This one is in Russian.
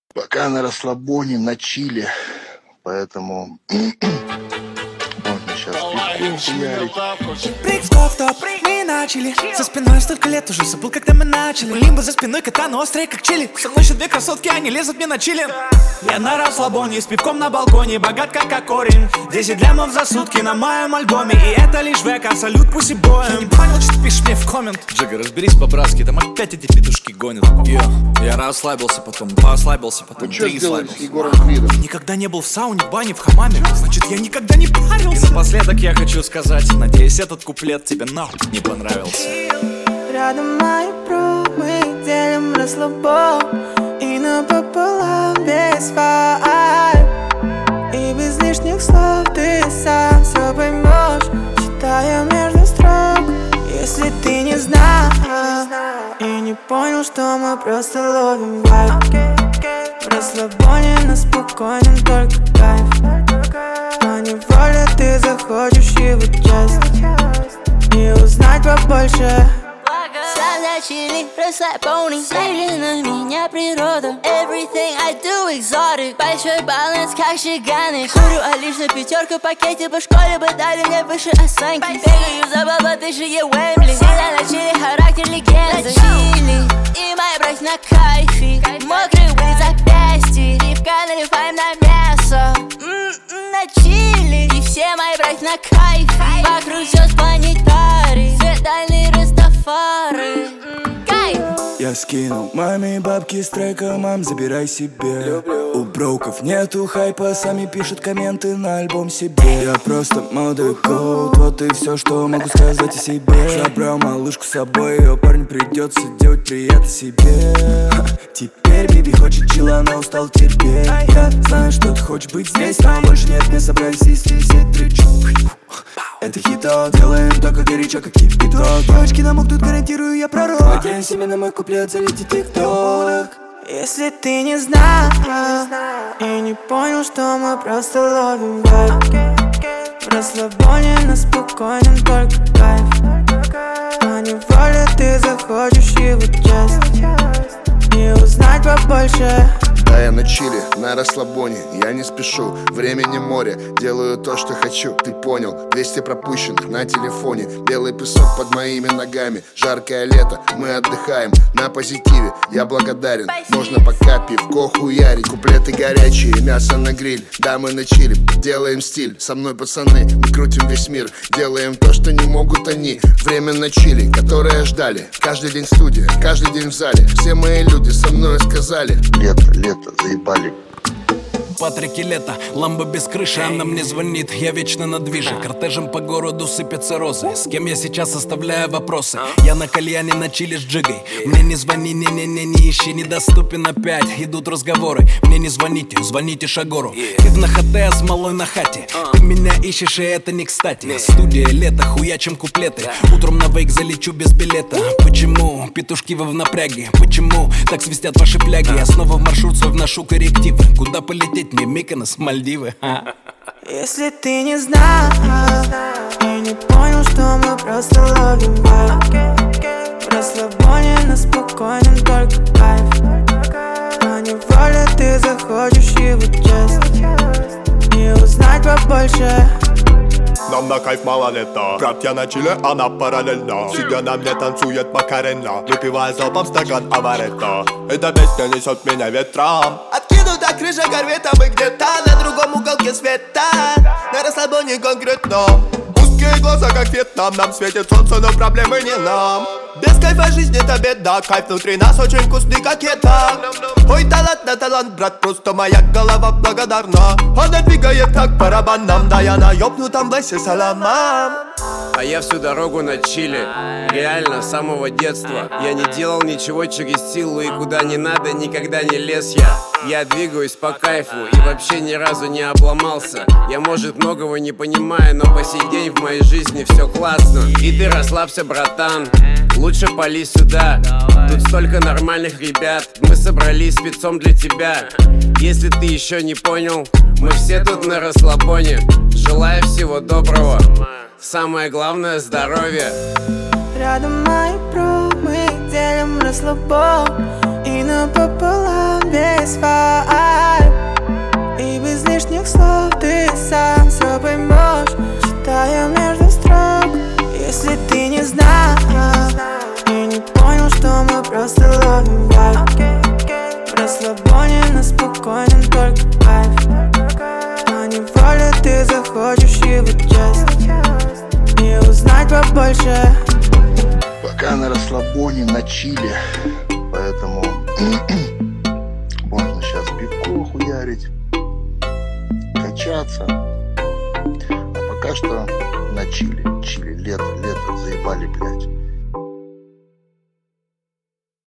Пока на расслабоне, на чиле. Поэтому можно сейчас пивку хуярить. Прыг, скок, топ, мы начали. За спиной столько лет, уже забыл, когда мы начали. Лимбо за спиной, катана острая, как чили. Со мной еще две красотки, они лезут мне на чили. Я на расслабоне, с пивком на балконе. Богат, как корень. 10 лямов за сутки на моем альбоме. И это лишь века, салют пусть и боем. Я не понял, что ты пишешь мне в коммент. Джига, разберись по-братски, там опять эти петушки гонят. Я расслабился, потом два ослабился, потом Что три сделали слабился. с Егором Кридом? Никогда не был в сауне, в бане, в хамаме. Значит, я никогда не И парился. напоследок я хочу сказать, надеюсь, этот куплет тебе нахуй не понравился. Рядом мои бро, мы делим расслабон. И напополам без вайб. И без лишних слов ты сам все поймешь, читая между строк. Если ты не знал и не понял, что мы просто ловим вайб. В расслабоне на спокойном только кайф. Но неволе ты захочешь его часть и узнать побольше. Сам на чили, расслабоне. Смотри на меня природа. Everything I do exotic. Большой баланс, как шиганы. Курю, а лишь на пятерку в пакете. По школе бы дали мне выше оценки. Бегаю за баблотышие Уэмбли. Всегда на чили, характер легенды. Чили, и моя брать на кайфе. Мокрый выйд запястье. Пивка наливаем на мясо. На чили. И все мои брать на кайфе. Вокруг звезд планетарий. Светальный Растафары. Кайф. Я скинул маме бабки с трека, мам, забирай себе. У броков нету хайпа, сами пишут комменты на альбом себе. Я просто молодой коут, вот и все, что могу сказать о себе. Забрал малышку с собой, ее парню придется делать приятно себе. Теперь Биби хочет чила, но устал терпеть. Я знаю, что ты хочешь быть здесь, но больше нет, мы собрались и все тречу. Это хит-то, делаем только горячо, как кипяток. Девочки намокнут, гарантирую, я пророк. Надеюсь, именно мой куплет залетит тик-ток. Если ты не знал и не понял, что мы просто ловим вайб. В расслабоне на спокойном только кайф. Но неволе ты захочешь его часть и узнать побольше. Да, я на чиле, на расслабоне, я не спешу. Времени море, делаю то, что хочу. Ты понял, 200 пропущенных на телефоне. Белый песок под моими ногами. Жаркое лето, мы отдыхаем на позитиве, я благодарен. Можно пока пивко хуярить. Куплеты горячие, мясо на гриль. Да, мы на чиле, делаем стиль. Со мной пацаны, мы крутим весь мир. Делаем то, что не могут они. Время на чиле, которое ждали. Каждый день студия, каждый день в зале. Все мои люди со мной сказали: лето, заебали. Патрики лето, ламбо без крыши, она мне звонит, я вечно на движе. Кортежем по городу сыпятся розы. С кем я сейчас оставляю вопросы? Я на кальяне, на чили с джигой. Мне не звони, не ищи, недоступен опять. Идут разговоры, мне не звоните, звоните Шагору. Ты в нахате, с малой на хате. Ты меня ищешь, и это не кстати. Студия, лето, хуячим куплеты. Утром на вейк залечу без билета. Почему? Петушки вы в напряге. Почему? Так свистят ваши фляги. Я снова в маршрут свой вношу коррективы. Куда полететь? Мне Миконос, Мальдивы. Если ты не знал и не понял, что мы просто ловим вайб. В расслабоне на спокойном только кайф. Но неволе ты захочешь его часть и узнать побольше. Нам на кайф мало лета. Брат, я на чиле, она параллельно. Сидя на мне танцует Макарена, выпивая залпом стакан аваретто. Эта песня несет меня ветром. Откинута крыша корвета, мы где-то на другом уголке света. На расслабоне конкретно. Узкие глаза, как Вьетнам. Нам светит солнце, но проблемы не нам. Без кайфа жизнь это беда. Кайф внутри нас очень вкусный, как еда. Ой, талант на талант, брат, просто моя голова благодарна. Она двигает как барабаном. Да я на ёбнутом басе саламам. А я всю дорогу на чили. Реально, с самого детства. Я не делал ничего через силу, и куда не надо, никогда не лез я. Я двигаюсь по кайфу и вообще ни разу не обломался. Я, может, многого не понимаю, но по сей день в моей жизни все классно. И ты расслабься, братан, лучше пали сюда. Тут столько нормальных ребят, мы собрались спецом для тебя. Если ты еще не понял, мы все тут на расслабоне. Желаю всего доброго, самое главное — здоровье. Рядом мои бро, мы делим расслабон. И напополам весь вайб. И без лишних слов ты сам все поймешь, читая между строк. Если ты не знал и не понял, что мы просто ловим вайб. В расслабоне на спокойном только кайф. На неволе ты захочешь его часть и узнать побольше. Пока на расслабоне, на чиле. Поэтому можно сейчас пивко хуярить, качаться. А пока что на чиле. Чили, лето, заебали, блядь.